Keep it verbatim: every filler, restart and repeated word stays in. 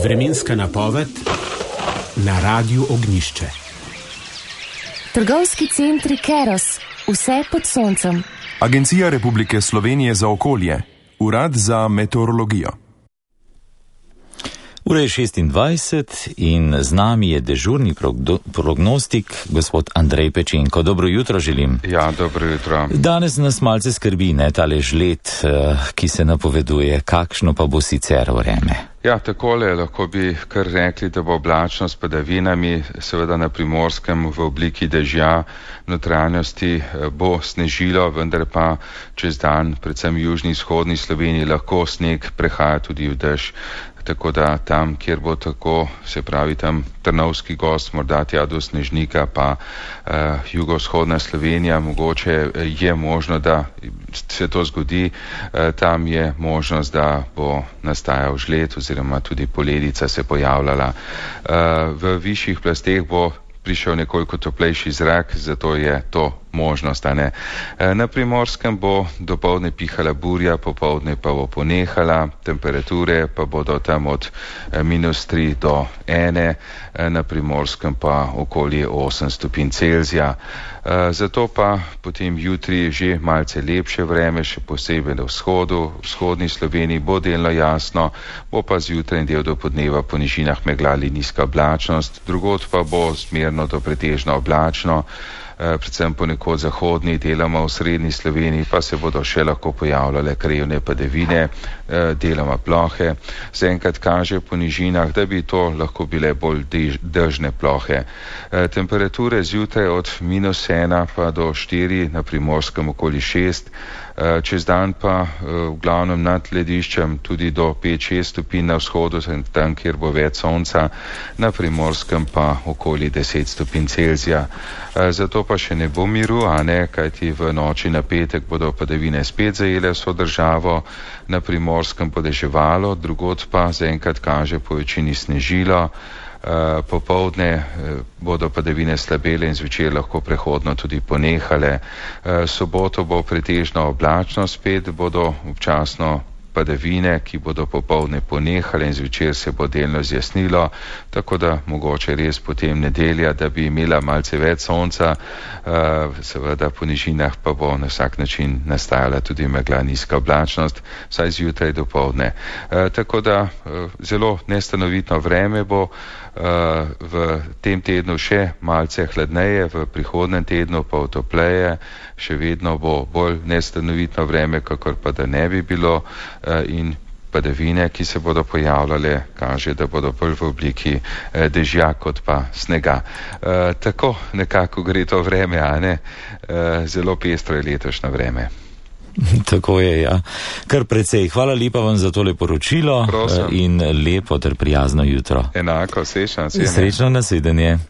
Vremenska napoved na Radiu Ognjišče. Trgovski centri Keros, vse pod soncem. Agencija Republike Slovenije za okolje, Urad za meteorologijo. Ura je šestindvajset in z nami je dežurni prognostik, gospod Andrej Pečenko. Dobro jutro želim. Ja, dobro jutro. Danes nas malce skrbi, ne, tale žled, ki se napoveduje. Kakšno pa bo sicer vreme? Ja, takole, lahko bi kar rekli, da bo oblačno s padavinami, seveda na Primorskem v obliki dežja, notranjosti bo snežilo, vendar pa čez dan, predvsem v južni in vzhodni Sloveniji, lahko sneg prehaja tudi v dež. Tako da tam, kjer bo tako, se pravi tam Trnovski gost, morda tja do Snežnika, pa uh, jugovzhodna Slovenija, mogoče je možno, da se to zgodi. Uh, tam je možnost, da bo nastajal žled oziroma tudi poledica se pojavljala. Uh, v višjih plasteh bo prišel nekoliko toplejši zrak, zato je to možnost. Ne? Na Primorskem bo dopoldne pihala burja, popoldne pa bo ponehala, temperature pa bodo tam od minus tri do ene, na Primorskem pa okoli osem stopinj Celzija. Zato pa potem jutri že malce lepše vreme, še posebej na vzhodu, v vzhodni Sloveniji bo delno jasno, bo pa zjutraj in del do podneva po nižinah megla ali nizka oblačnost, drugod pa bo zmerno do pretežno oblačno, predvsem ponekod zahodni, deloma v srednji Sloveniji pa se bodo še lahko pojavljale krajevne padavine, deloma plohe. Zaenkrat kaže po nižinah, da bi to lahko bile bolj dežne plohe. Temperature zjutraj od minus ena pa do štiri, na Primorskem okoli šest, čez dan pa v glavnem nad lediščem tudi do pet šest stopinj na vzhodu, tam kjer bo več sonca, na Primorskem pa okoli deset stopinj Celzija. Zato pa še ne bo miru, a ne, kajti v noči na petek bodo padavine spet zajele vso državo, na Primorskem bo deževalo, drugod pa zaenkrat kaže po večini snežilo. Uh, popovdne uh, bodo padavine slabele in zvečer lahko prehodno tudi ponehale. Uh, soboto bo pretežno oblačno spet, bodo občasno padavine, ki bodo popovdne ponehale in zvečer se bo delno zjasnilo, tako da mogoče res potem nedelja, da bi imela malce več sonca, uh, seveda po nižinah pa bo na vsak način nastajala tudi megla, nizka oblačnost, vsaj zjutraj do povdne. Uh, tako da uh, zelo nestanovitno vreme bo, Uh, v tem tednu še malce hladneje, v prihodnem tednu pa topleje, še vedno bo bolj nestanovitno vreme, kakor pa da ne bi bilo, uh, in padavine, ki se bodo pojavljale, kaže, da bodo bolj v obliki uh, dežja kot pa snega. Uh, tako nekako gre to vreme, a ne? Uh, zelo pestro je letošnje vreme. Tako je, ja. Kar precej. Hvala lepa vam za tole poročilo. Prosim. In lepo ter prijazno jutro. Enako, srečno nasvidenje. Srečno nasvidenje.